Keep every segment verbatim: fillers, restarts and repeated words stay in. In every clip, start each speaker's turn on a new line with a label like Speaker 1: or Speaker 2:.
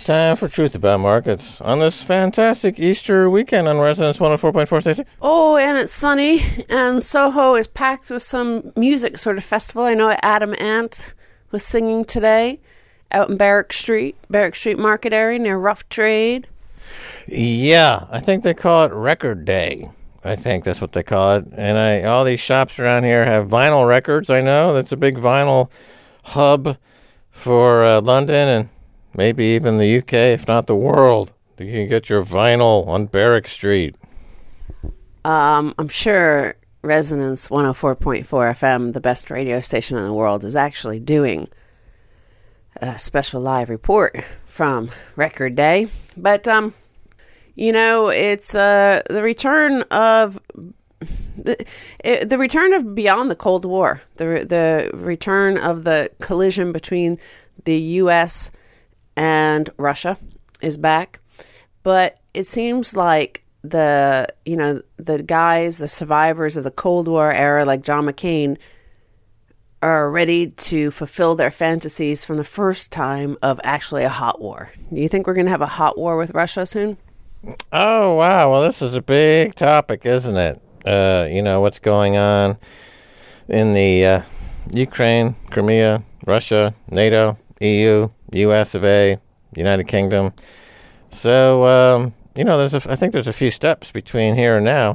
Speaker 1: time for Truth About Markets on this fantastic Easter weekend on Resonance one oh four point four, Stacey.
Speaker 2: Oh, and it's sunny, and Soho is packed with some music sort of festival. I know Adam Ant was singing today out in Barrack Street, Barrack Street Market area near Rough Trade.
Speaker 1: Yeah, I think they call it Record Day. I think that's what they call it. And I, all these shops around here have vinyl records, I know. That's a big vinyl hub for uh, London and maybe even the U K, if not the world. You can get your vinyl on Barrack Street.
Speaker 2: Um, I'm sure Resonance one oh four point four F M, the best radio station in the world, is actually doing a special live report from Record Day. But, um, you know, it's uh, the return of the, it, the return of beyond the Cold War, the the return of the collision between the U S and Russia is back. But it seems like the, you know, the guys, the survivors of the Cold War era, like John McCain, are ready to fulfill their fantasies from the first time of actually a hot war. Do you think we're going to have a hot war with Russia soon?
Speaker 1: Oh, wow. Well, this is a big topic, isn't it? Uh, you know, what's going on in the uh, Ukraine, Crimea, Russia, NATO, E U, U S of A, United Kingdom. So, um, you know, there's a, I think there's a few steps between here and now.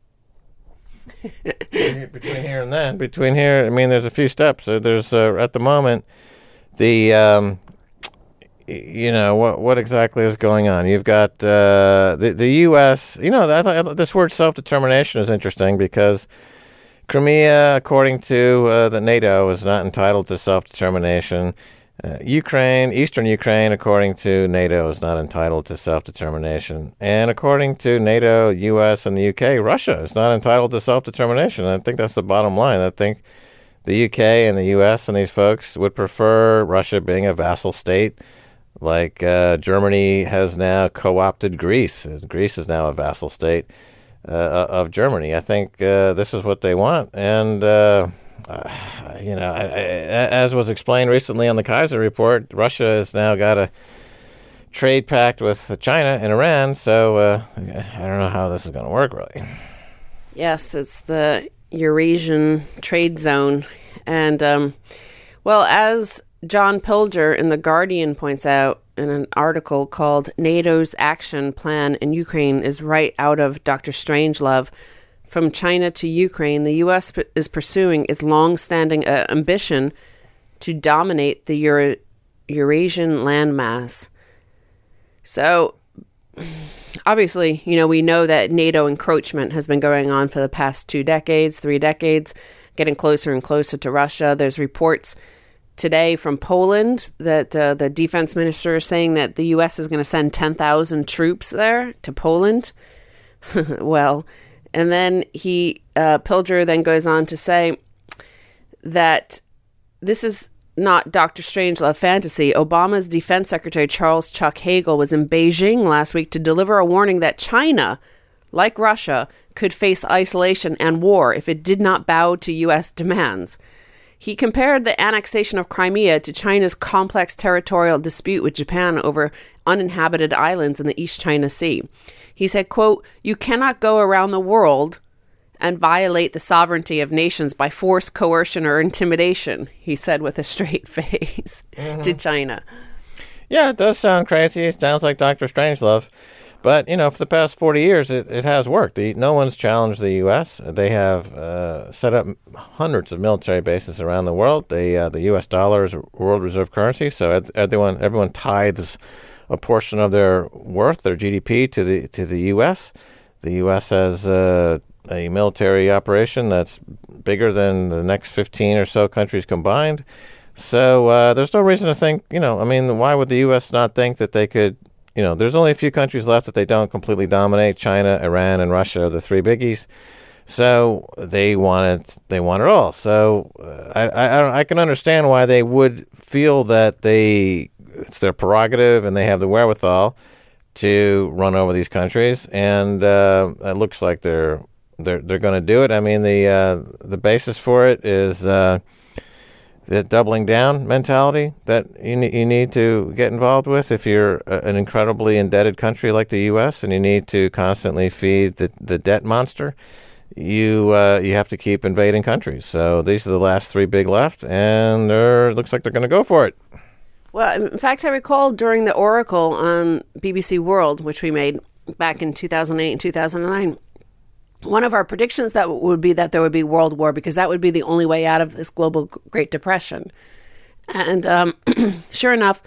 Speaker 1: Between here and then. Between here, I mean, there's a few steps. Uh, there's, uh, at the moment, the... Um, You know, what what exactly is going on? You've got uh, the, the U S, you know, I thought this word self-determination is interesting because Crimea, according to uh, the NATO, is not entitled to self-determination. Uh, Ukraine, Eastern Ukraine, according to NATO, is not entitled to self-determination. And according to NATO, U S, and the U K, Russia is not entitled to self-determination. I think that's the bottom line. I think the U K and the U S and these folks would prefer Russia being a vassal state. Like uh, Germany has now co-opted Greece. Greece is now a vassal state uh, of Germany. I think uh, this is what they want. And, uh, uh, you know, I, I, as was explained recently on the Kaiser Report, Russia has now got a trade pact with China and Iran. So uh, I don't know how this is going to work, really.
Speaker 2: Yes, it's the Eurasian trade zone. And, um, well, as John Pilger in The Guardian points out in an article called NATO's Action Plan in Ukraine is right out of Doctor Strangelove. From China to Ukraine, the U S p- is pursuing its long-standing uh, ambition to dominate the Euro- Eurasian landmass. So, obviously, you know, we know that NATO encroachment has been going on for the past two decades, three decades, getting closer and closer to Russia. There's reports today from Poland that uh, the defense minister is saying that the U S is going to send ten thousand troops there to Poland. Well, and then he, uh, Pilger then goes on to say that this is not Doctor Strangelove fantasy. Obama's defense secretary, Charles Chuck Hagel, was in Beijing last week to deliver a warning that China, like Russia, could face isolation and war if it did not bow to U S demands. He compared the annexation of Crimea to China's complex territorial dispute with Japan over uninhabited islands in the East China Sea. He said, quote, "You cannot go around the world and violate the sovereignty of nations by force, coercion, or intimidation," he said with a straight face mm-hmm. to China.
Speaker 1: Yeah, it does sound crazy. It sounds like Doctor Strangelove. But, you know, for the past forty years, it, it has worked. The, no one's challenged the U S. They have uh, set up hundreds of military bases around the world. They, uh, the U S dollar is a world reserve currency, so everyone everyone tithes a portion of their worth, their G D P, to the to the U S. The U S has uh, a military operation that's bigger than the next fifteen or so countries combined. So uh, there's no reason to think, you know, I mean, why would the U S not think that they could, you know, there's only a few countries left that they don't completely dominate. China, Iran, and Russia are the three biggies. So they want it, they want it all. So uh, I, I, I can understand why they would feel that they, it's their prerogative and they have the wherewithal to run over these countries. And uh, it looks like they're, they're, they're going to do it. I mean, the, uh, the basis for it is, uh, the doubling down mentality that you, ne- you need to get involved with if you're a, an incredibly indebted country like the U S and you need to constantly feed the, the debt monster. You uh, you have to keep invading countries. So these are the last three big left, and it looks like they're going to go for it.
Speaker 2: Well, in fact, I recall during the Oracle on B B C World, which we made back in two thousand eight and two thousand nine, one of our predictions that would be that there would be world war because that would be the only way out of this global Great Depression. And um, sure enough,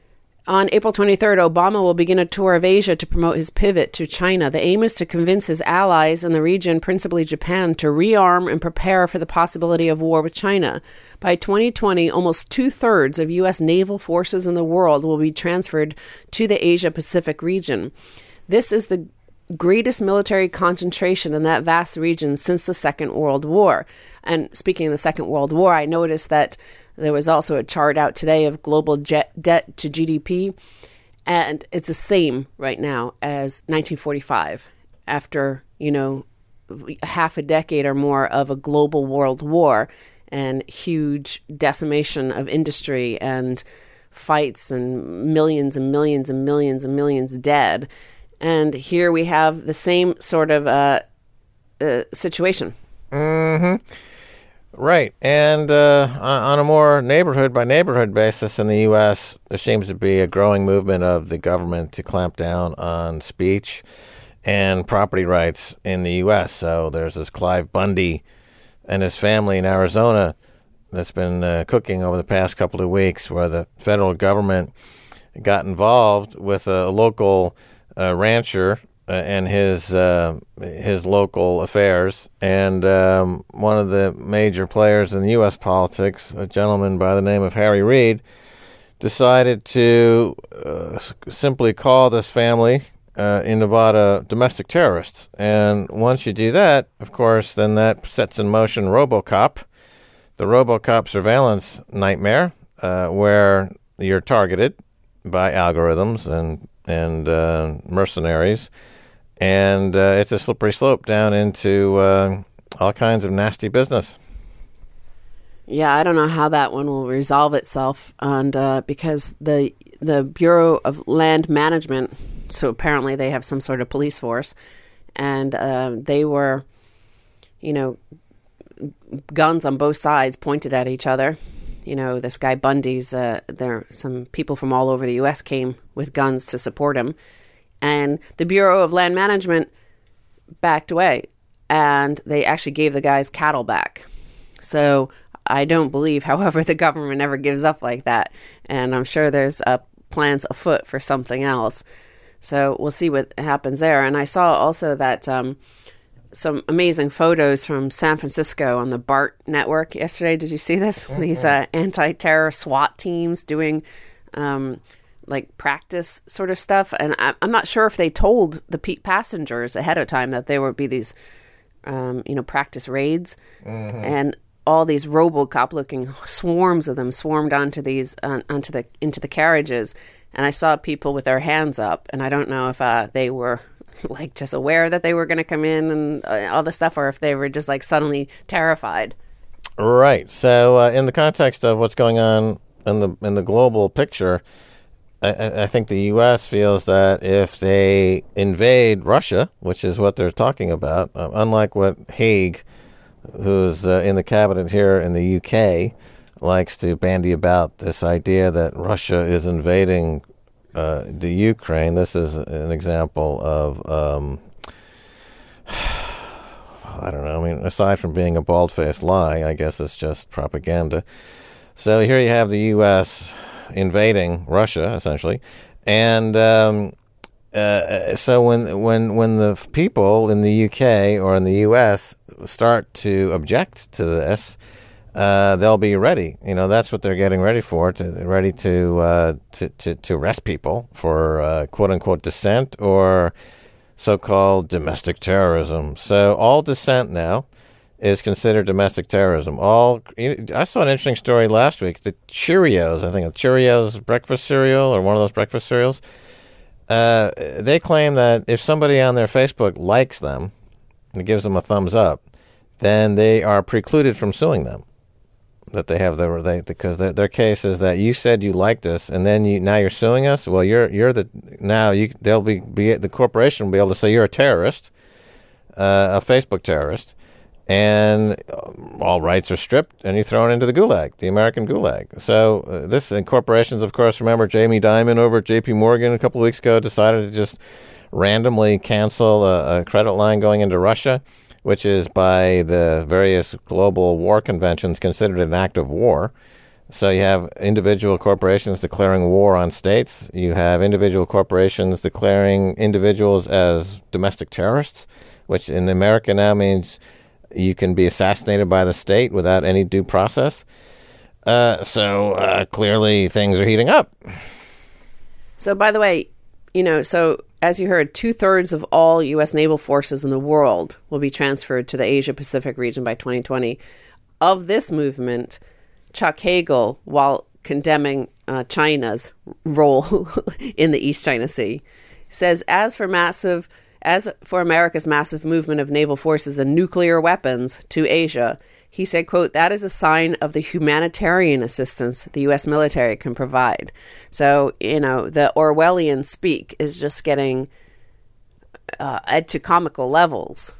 Speaker 2: on April twenty-third, Obama will begin a tour of Asia to promote his pivot to China. The aim is to convince his allies in the region, principally Japan, to rearm and prepare for the possibility of war with China. By twenty twenty, almost two-thirds of U S naval forces in the world will be transferred to the Asia-Pacific region. This is the greatest military concentration in that vast region since the Second World War. And speaking of the Second World War, I noticed that there was also a chart out today of global jet debt to G D P, and it's the same right now as nineteen forty-five, after, you know, half a decade or more of a global world war and huge decimation of industry and fights and millions and millions and millions and millions dead. And here we have the same sort of uh, uh, situation.
Speaker 1: Mm-hmm. Right. And uh, on, on a more neighborhood-by-neighborhood basis in the U S, there seems to be a growing movement of the government to clamp down on speech and property rights in the U S. So there's this Clive Bundy and his family in Arizona that's been uh, cooking over the past couple of weeks, where the federal government got involved with a local uh, rancher uh, and his uh, his local affairs. And um, one of the major players in U S politics, a gentleman by the name of Harry Reid, decided to uh, simply call this family uh, in Nevada domestic terrorists. And once you do that, of course, then that sets in motion RoboCop, the RoboCop surveillance nightmare, uh, where you're targeted by algorithms and and uh, mercenaries, and uh, it's a slippery slope down into uh, all kinds of nasty business.
Speaker 2: Yeah, I don't know how that one will resolve itself, and uh, because the the Bureau of Land Management, so apparently they have some sort of police force, and uh, they were, you know, guns on both sides pointed at each other. You know, this guy Bundy's, uh, there some people from all over the U S came with guns to support him, and the Bureau of Land Management backed away, and they actually gave the guy's cattle back. So I don't believe, however, the government ever gives up like that. And I'm sure there's uh, plans afoot for something else. So we'll see what happens there. And I saw also that um, some amazing photos from San Francisco on the BART network yesterday. Did you see this? Mm-hmm. These uh, anti-terror SWAT teams doing um, like practice sort of stuff. And I- I'm not sure if they told the pe- passengers ahead of time that there would be these, um, you know, practice raids. Mm-hmm. And all these RoboCop-looking swarms of them swarmed onto these uh, onto the into the carriages, and I saw people with their hands up, and I don't know if uh, they were like just aware that they were going to come in and uh, all this stuff, or if they were just like suddenly terrified.
Speaker 1: Right. So, uh, in the context of what's going on in the in the global picture, I, I think the U S feels that if they invade Russia, which is what they're talking about, uh, unlike what Haig, who's uh, in the cabinet here in the U K, likes to bandy about this idea that Russia is invading uh, the Ukraine. This is an example of, um, I don't know, I mean, aside from being a bald-faced lie, I guess it's just propaganda. So here you have the U S invading Russia, essentially, and um, uh, so when when when the people in the U K or in the U S start to object to this, uh, they'll be ready. You know, that's what they're getting ready for. To, ready to, uh, to to to arrest people for uh, quote unquote dissent or so-called domestic terrorism. So all dissent now is considered domestic terrorism. All I saw an interesting story last week. The Cheerios, I think, a Cheerios breakfast cereal or one of those breakfast cereals. Uh, they claim that if somebody on their Facebook likes them and gives them a thumbs up, then they are precluded from suing them. that they have the they because their their case is that you said you liked us and then you now you're suing us. Well, you're you're the now you they'll be, be the corporation will be able to say you're a terrorist, uh, a Facebook terrorist, and all rights are stripped and you're thrown into the gulag, the American gulag. So uh, this and corporations, of course, remember Jamie Dimon over at J P Morgan a couple of weeks ago decided to just randomly cancel a, a credit line going into Russia, which is by the various global war conventions considered an act of war. So you have individual corporations declaring war on states. You have individual corporations declaring individuals as domestic terrorists, which in America now means you can be assassinated by the state without any due process. Uh, so uh, clearly things are heating up.
Speaker 2: So, by the way, you know, so as you heard, two-thirds of all U S naval forces in the world will be transferred to the Asia-Pacific region by twenty twenty. Of this movement, Chuck Hagel, while condemning uh, China's role in the East China Sea, says, as for massive, as for America's massive movement of naval forces and nuclear weapons to Asia, he said, quote, that is a sign of the humanitarian assistance the U S military can provide. So, you know, the Orwellian speak is just getting uh, to comical levels.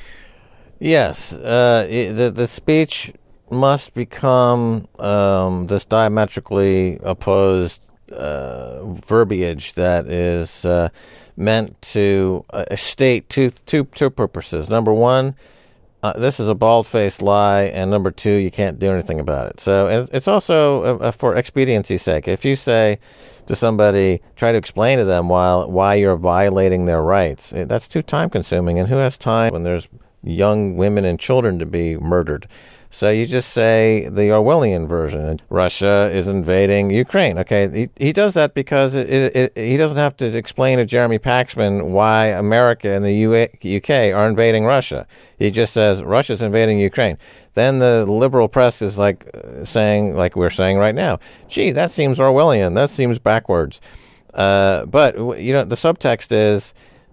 Speaker 1: Yes. Uh, the, the speech must become um, this diametrically opposed uh, verbiage that is uh, meant to uh, state two, two, two purposes. Number one, Uh, this is a bald-faced lie, and number two, you can't do anything about it. So and it's also uh, for expediency's sake. If you say to somebody, try to explain to them why, why you're violating their rights, that's too time-consuming, and who has time when there's young women and children to be murdered? So you just say the Orwellian version. Russia is invading Ukraine. Okay, he, he does that because it, it, it, he doesn't have to explain to Jeremy Paxman why America and the U K are invading Russia. He just says Russia's invading Ukraine. Then the liberal press is like uh, saying, like we're saying right now, gee, that seems Orwellian. That seems backwards. Uh, but, you know, the subtext is,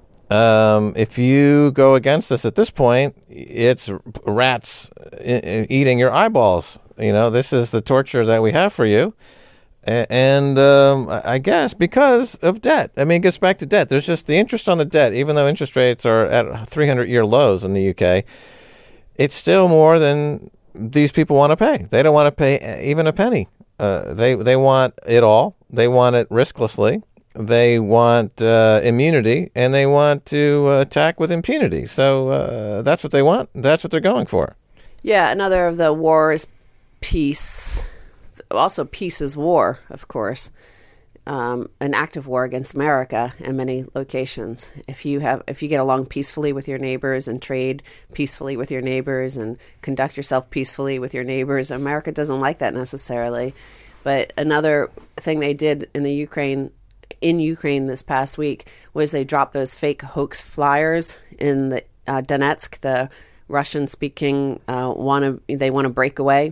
Speaker 1: Um, if you go against us at this point, it's rats I- I eating your eyeballs. You know, this is the torture that we have for you. A- and um, I guess because of debt. I mean, it gets back to debt. There's just the interest on the debt, even though interest rates are at three hundred year lows in the U K, it's still more than these people want to pay. They don't want to pay even a penny. Uh, they, they want it all. They want it risklessly. They want uh, immunity, and they want to uh, attack with impunity. So uh, that's what they want. That's what they're going for.
Speaker 2: Yeah, another of the war is peace. Also, peace is war, of course. Um, an active war against America in many locations. If you have, if you get along peacefully with your neighbors and trade peacefully with your neighbors and conduct yourself peacefully with your neighbors, America doesn't like that necessarily. But another thing they did in the Ukraine. in Ukraine this past week was they dropped those fake hoax flyers in the uh, Donetsk, the Russian-speaking uh, want to they want to break away,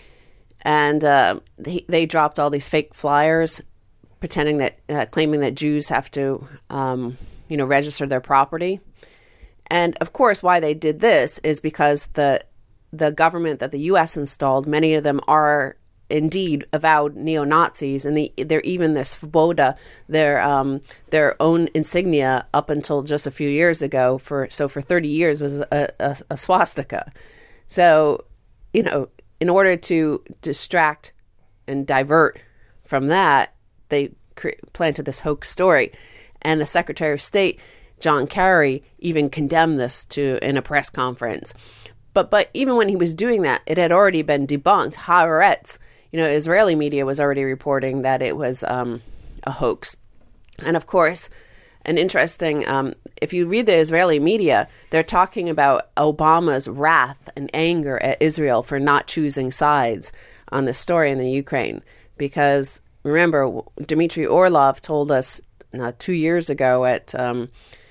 Speaker 2: and uh, they, they dropped all these fake flyers, pretending that uh, claiming that Jews have to um, you know register their property, and of course why they did this is because the the government that the U S installed, many of them are indeed avowed neo-Nazis, and the, they're even their Svoboda, their um, their own insignia up until just a few years ago, for so for thirty years was a, a, a swastika. So, you know, in order to distract and divert from that, they cre- planted this hoax story. And the Secretary of State, John Kerry, even condemned this to in a press conference. But but even when he was doing that, it had already been debunked. Haaretz, you know, Israeli media was already reporting that it was um, a hoax. And of course, an interesting, um, if you read the Israeli media, they're talking about Obama's wrath and anger at Israel for not choosing sides on this story in the Ukraine. Because remember, Dmitry Orlov told us uh, two years ago at um,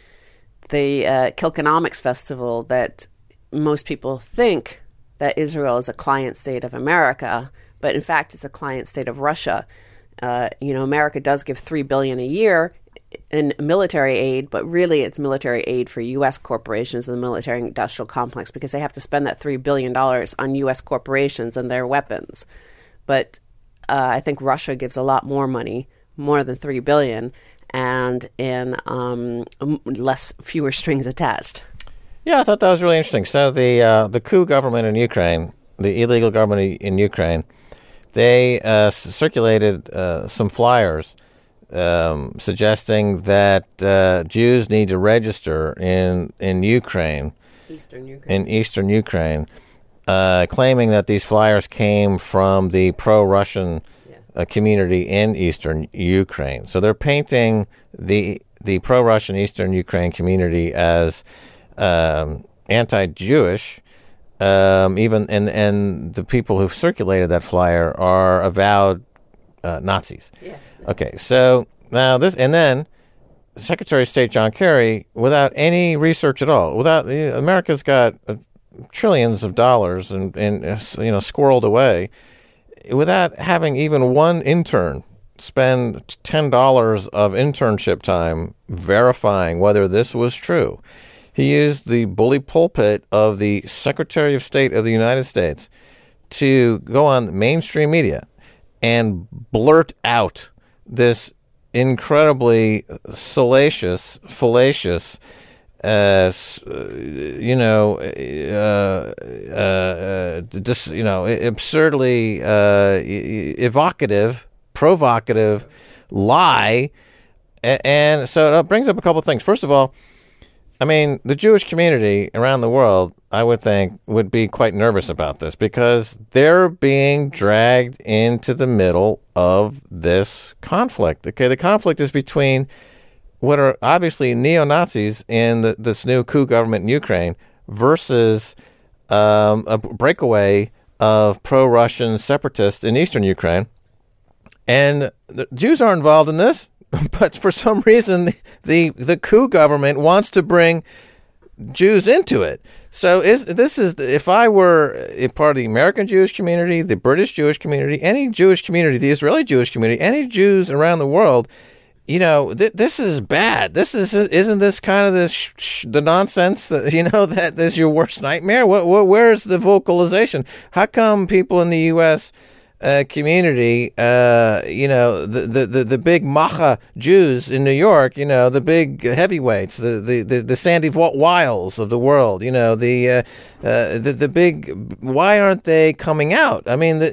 Speaker 2: the uh, Kilconomics Festival that most people think that Israel is a client state of America, but in fact, it's a client state of Russia. Uh, you know, America does give three billion dollars a year in military aid, but really it's military aid for U S corporations and the military-industrial complex because they have to spend that three billion dollars on U S corporations and their weapons. But uh, I think Russia gives a lot more money, more than three billion dollars, and in um, less, fewer strings attached.
Speaker 1: Yeah, I thought that was really interesting. So the uh, the coup government in Ukraine, the illegal government in Ukraine, they uh, circulated uh, some flyers um, suggesting that uh, Jews need to register in in Ukraine,
Speaker 2: Eastern Ukraine,
Speaker 1: in eastern Ukraine, uh, claiming that these flyers came from the pro-Russian yeah. uh, community in eastern Ukraine. So they're painting the the pro-Russian eastern Ukraine community as um, anti-Jewish. Um, even and and the people who've circulated that flyer are avowed uh, Nazis.
Speaker 2: Yes.
Speaker 1: Okay. So now this, and then Secretary of State John Kerry, without any research at all, without you know, America's got uh, trillions of dollars and and uh, you know squirreled away, without having even one intern spend ten dollars of internship time verifying whether this was true. He used the bully pulpit of the Secretary of State of the United States to go on mainstream media and blurt out this incredibly salacious, fallacious, uh, you know, uh, uh, uh, just, you know, absurdly uh, evocative, provocative lie. And so it brings up a couple of things. First of all, I mean, the Jewish community around the world, I would think, would be quite nervous about this because they're being dragged into the middle of this conflict. Okay, the conflict is between what are obviously neo-Nazis in the, this new coup government in Ukraine versus um, a breakaway of pro-Russian separatists in eastern Ukraine. And the Jews aren't involved in this. But for some reason, the, the the coup government wants to bring Jews into it. So is this is if I were a part of the American Jewish community, the British Jewish community, any Jewish community, the Israeli Jewish community, any Jews around the world, you know, th- this is bad. This is isn't this kind of this sh- sh- the nonsense that you know that is your worst nightmare? What, what where's the vocalization? How come people in the U S Uh, community, uh, you know, the, the, the, the big Macha Jews in New York, you know, the big heavyweights, the, the, the, the Sandy Wiles of the world, you know, the, uh, uh, the, the big, why aren't they coming out? I mean, the,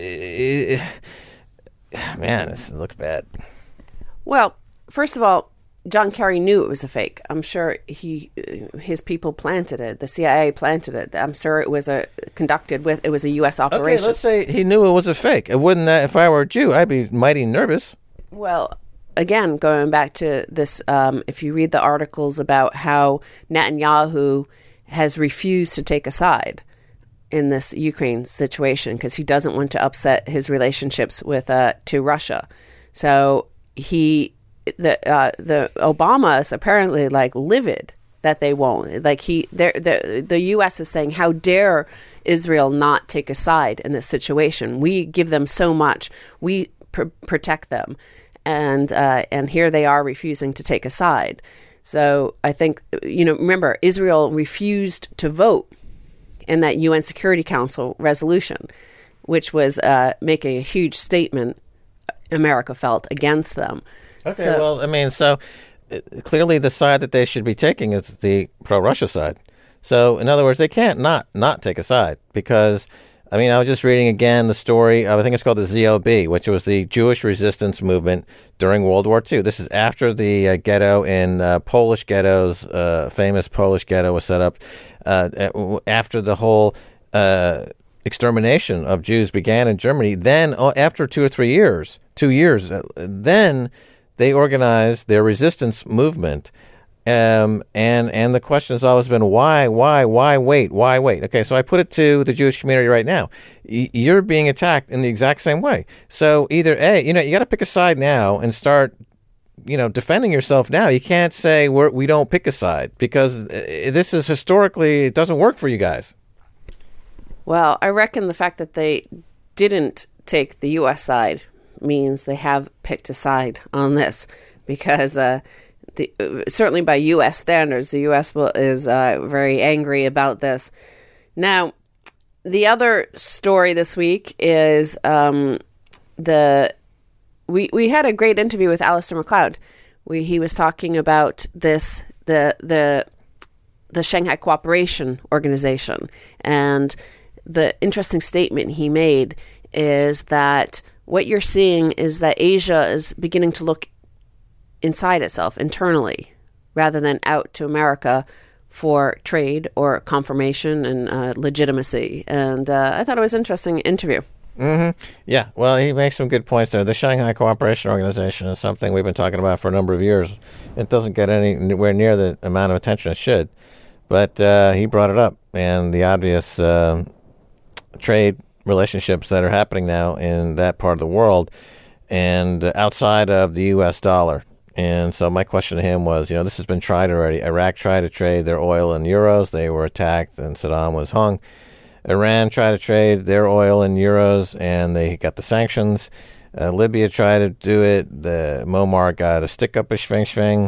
Speaker 1: uh, man, this looks bad.
Speaker 2: Well, first of all, John Kerry knew it was a fake. I'm sure he, his people planted it. The C I A planted it. I'm sure it was a conducted with. It was a U S operation.
Speaker 1: Okay, let's say he knew it was a fake. It wouldn't that if I were a Jew, I'd be mighty nervous.
Speaker 2: Well, again, going back to this, um, if you read the articles about how Netanyahu has refused to take a side in this Ukraine situation because he doesn't want to upset his relationships with uh, to Russia, so he. The uh, the Obama is apparently like livid that they won't. Like he, the the U S is saying, how dare Israel not take a side in this situation? We give them so much, we pr- protect them, and uh, and here they are refusing to take a side. So I think you know. Remember, Israel refused to vote in that U N Security Council resolution, which was uh, making a huge statement. America felt against them.
Speaker 1: Okay,
Speaker 2: so,
Speaker 1: well, I mean, so uh, clearly the side that they should be taking is the pro-Russia side. So, in other words, they can't not not take a side because, I mean, I was just reading again the story of, I think it's called the Z O B, which was the Jewish resistance movement during World War Two. This is after the uh, ghetto in uh, Polish ghettos, uh, famous Polish ghetto was set up, uh, after the whole uh, extermination of Jews began in Germany. Then, uh, after two or three years, two years, uh, then... they organized their resistance movement, um, and and the question has always been why, why, why wait, why wait? Okay, so I put it to the Jewish community right now. Y- you're being attacked in the exact same way. So either A, you know, you got to pick a side now and start, you know, defending yourself now. You can't say we're, we don't pick a side because this is historically, it doesn't work for you guys.
Speaker 2: Well, I reckon the fact that they didn't take the U S side means they have picked a side on this because uh, the uh, certainly by U S standards, the U S will, is uh, very angry about this. Now, the other story this week is um, the we we had a great interview with Alistair MacLeod. We he was talking about this the the the Shanghai Cooperation Organization, and the interesting statement he made is that what you're seeing is that Asia is beginning to look inside itself, internally, rather than out to America for trade or confirmation and uh, legitimacy. And uh, I thought it was an interesting interview.
Speaker 1: Mm-hmm. Yeah, well, he makes some good points there. The Shanghai Cooperation Organization is something we've been talking about for a number of years. It doesn't get anywhere near the amount of attention it should. But uh, he brought it up, and the obvious uh, trade relationships that are happening now in that part of the world and outside of the U S dollar. And so my question to him was, you know, this has been tried already. Iraq tried to trade their oil in euros. They were attacked, and Saddam was hung. Iran tried to trade their oil in euros, and they got the sanctions. Uh, Libya tried to do it. The Muammar got a stick up his shving shving.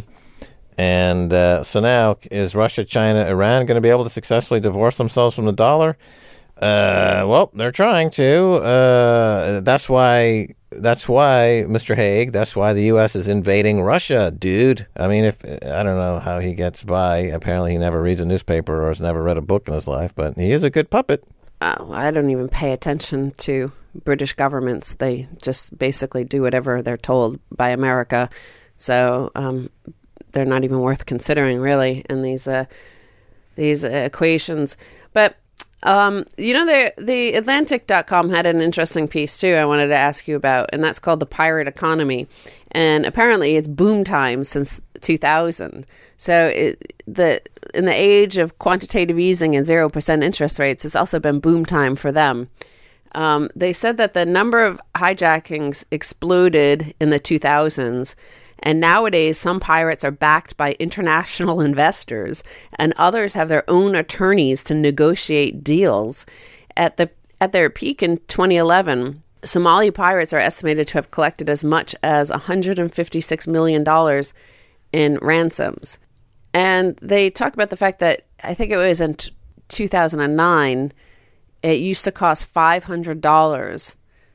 Speaker 1: And uh, so now, is Russia, China, Iran going to be able to successfully divorce themselves from the dollar? Uh, well, they're trying to. Uh, that's why. That's why, Mister Haig. That's why the U S is invading Russia, dude. I mean, if I don't know how he gets by. Apparently, he never reads a newspaper or has never read a book in his life. But he is a good puppet.
Speaker 2: Oh, I don't even pay attention to British governments. They just basically do whatever they're told by America. So um, they're not even worth considering, really, in these uh, these uh, equations. But Um, you know, the the Atlantic dot com had an interesting piece, too, I wanted to ask you about, and that's called The Pirate Economy. And apparently it's boom time since two thousand. So it, the in the age of quantitative easing and zero percent interest rates, it's also been boom time for them. Um, they said that the number of hijackings exploded in the two thousands. And nowadays, some pirates are backed by international investors, and others have their own attorneys to negotiate deals. At the at their peak in twenty eleven, Somali pirates are estimated to have collected as much as one hundred fifty-six million dollars in ransoms. And they talk about the fact that, I think it was in t- two thousand nine, it used to cost five hundred dollars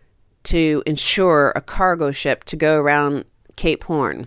Speaker 2: to insure a cargo ship to go around Cape Horn.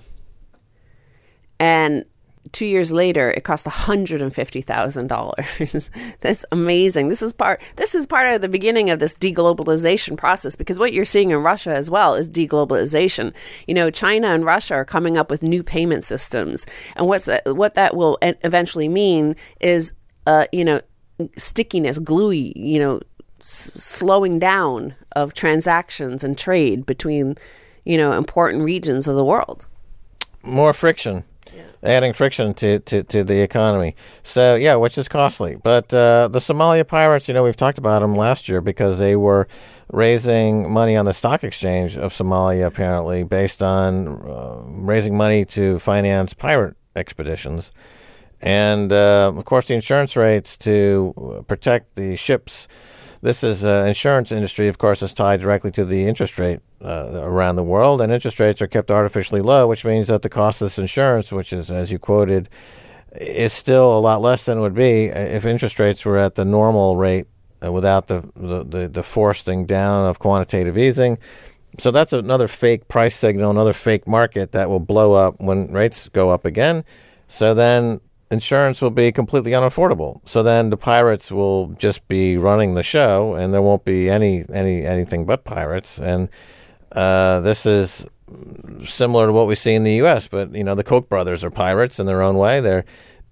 Speaker 2: And two years later, it cost one hundred fifty thousand dollars. That's amazing. This is part this is part of the beginning of this deglobalization process, because what you're seeing in Russia as well is deglobalization. You know, China and Russia are coming up with new payment systems. And what's that, what that will eventually mean is, uh, you know, stickiness, gluey, you know, s- slowing down of transactions and trade between, you know, important regions of the world.
Speaker 1: More friction. Yeah. Adding friction to, to, to the economy. So, yeah, which is costly. But uh, the Somalia pirates, you know, we've talked about them last year because they were raising money on the stock exchange of Somalia, apparently, based on uh, raising money to finance pirate expeditions. And, uh, of course, the insurance rates to protect the ships. This is uh, insurance industry, of course, is tied directly to the interest rate uh, around the world, and interest rates are kept artificially low, which means that the cost of this insurance, which is, as you quoted, is still a lot less than it would be if interest rates were at the normal rate uh, without the, the, the, the forcing down of quantitative easing. So that's another fake price signal, another fake market that will blow up when rates go up again. So then insurance will be completely unaffordable. So then the pirates will just be running the show, and there won't be any any anything but pirates. And uh, this is similar to what we see in the U S. But you know, the Koch brothers are pirates in their own way. They're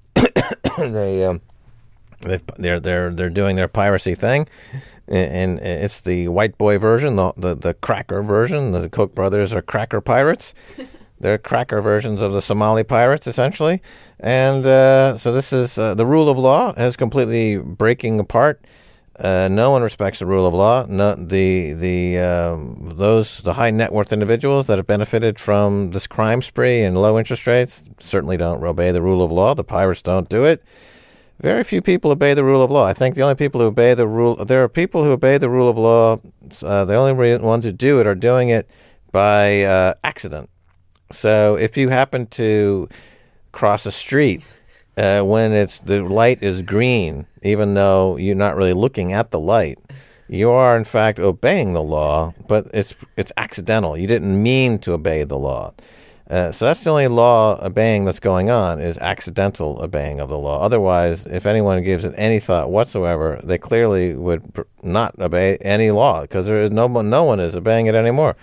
Speaker 1: they um, they're they're they're doing their piracy thing, and, and it's the white boy version, the the, the cracker version. The Koch brothers are cracker pirates. They're cracker versions of the Somali pirates, essentially. And uh, so this is uh, the rule of law is completely breaking apart. Uh, no one respects the rule of law. No, the the um, those the high net worth individuals that have benefited from this crime spree and low interest rates certainly don't obey the rule of law. The pirates don't do it. Very few people obey the rule of law. I think the only people who obey the rule there are people who obey the rule of law. Uh, the only re- ones who do it are doing it by uh, accident. So if you happen to cross a street uh, when it's the light is green, even though you're not really looking at the light. You are, in fact, obeying the law, but it's it's accidental. You didn't mean to obey the law. Uh, so that's the only law obeying that's going on, is accidental obeying of the law. Otherwise, if anyone gives it any thought whatsoever, they clearly would pr- not obey any law, because there is no one, no one is obeying it anymore.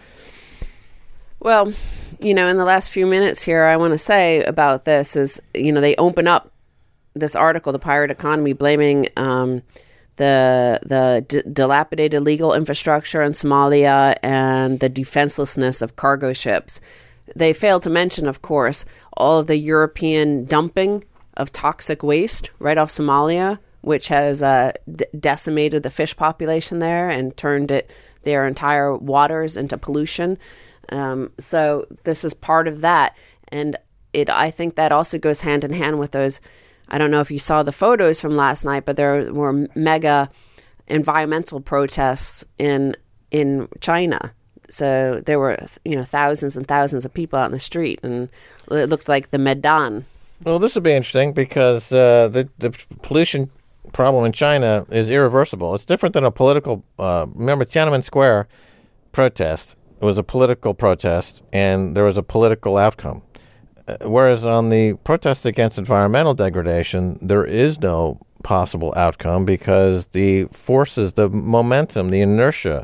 Speaker 2: Well, you know, in the last few minutes here, I want to say about this is, you know, they open up this article, The Pirate Economy, blaming um, the the d- dilapidated legal infrastructure in Somalia and the defenselessness of cargo ships. They failed to mention, of course, all of the European dumping of toxic waste right off Somalia, which has uh, d- decimated the fish population there and turned it their entire waters into pollution. Um, so this is part of that. And it, I think that also goes hand in hand with those. I don't know if you saw the photos from last night, but there were mega environmental protests in in China. So there were, you know, thousands and thousands of people out in the street, and it looked like the Maidan.
Speaker 1: Well, this will be interesting because uh, the the pollution problem in China is irreversible. It's different than a political. Uh, remember Tiananmen Square protest? It was a political protest, and there was a political outcome. Uh, whereas on the protest against environmental degradation, there is no possible outcome because the forces, the momentum, the inertia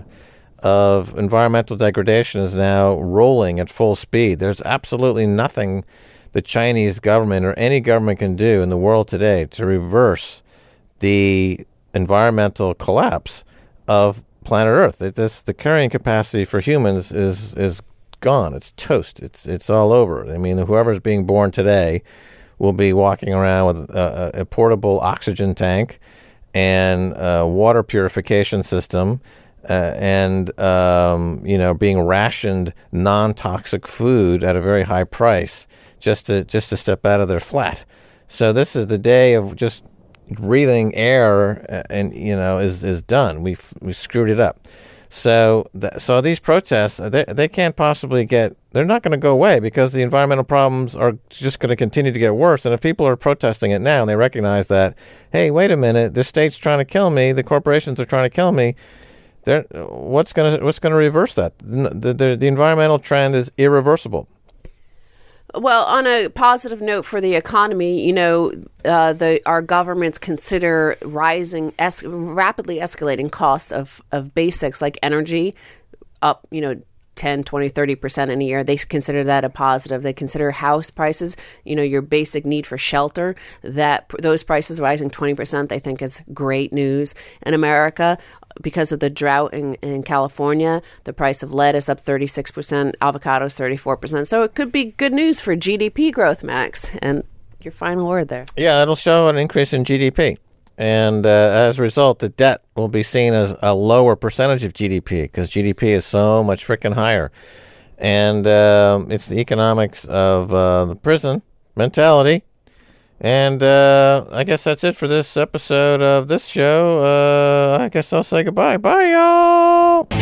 Speaker 1: of environmental degradation is now rolling at full speed. There's absolutely nothing the Chinese government or any government can do in the world today to reverse the environmental collapse of planet Earth. It, this, the carrying capacity for humans is is gone. It's toast. It's it's all over. I mean, whoever's being born today will be walking around with a, a portable oxygen tank and a water purification system. Uh, and, um, you know, being rationed non-toxic food at a very high price just to just to step out of their flat. So this is the day of just breathing air, and, you know, is is done. We've we screwed it up. So th- so these protests, they they can't possibly get, they're not going to go away because the environmental problems are just going to continue to get worse. And if people are protesting it now and they recognize that, hey, wait a minute, the state's trying to kill me, the corporations are trying to kill me, There, what's going to what's going to reverse that? The, the the environmental trend is irreversible.
Speaker 2: Well, on a positive note for the economy, you know, uh, the our governments consider rising, es- rapidly escalating costs of, of basics like energy up, you know, ten, twenty, thirty percent in a year. They consider that a positive. They consider house prices, you know, your basic need for shelter, that those prices rising twenty percent, they think is great news. In America, because of the drought in, in California, the price of lettuce up thirty-six percent, avocados thirty-four percent. So it could be good news for G D P growth, Max. And your final word there.
Speaker 1: Yeah, it'll show an increase in G D P. And uh, as a result, the debt will be seen as a lower percentage of G D P because G D P is so much freaking higher. And uh, it's the economics of uh, the prison mentality. And uh, I guess that's it for this episode of this show. Uh, I guess I'll say goodbye. Bye, y'all.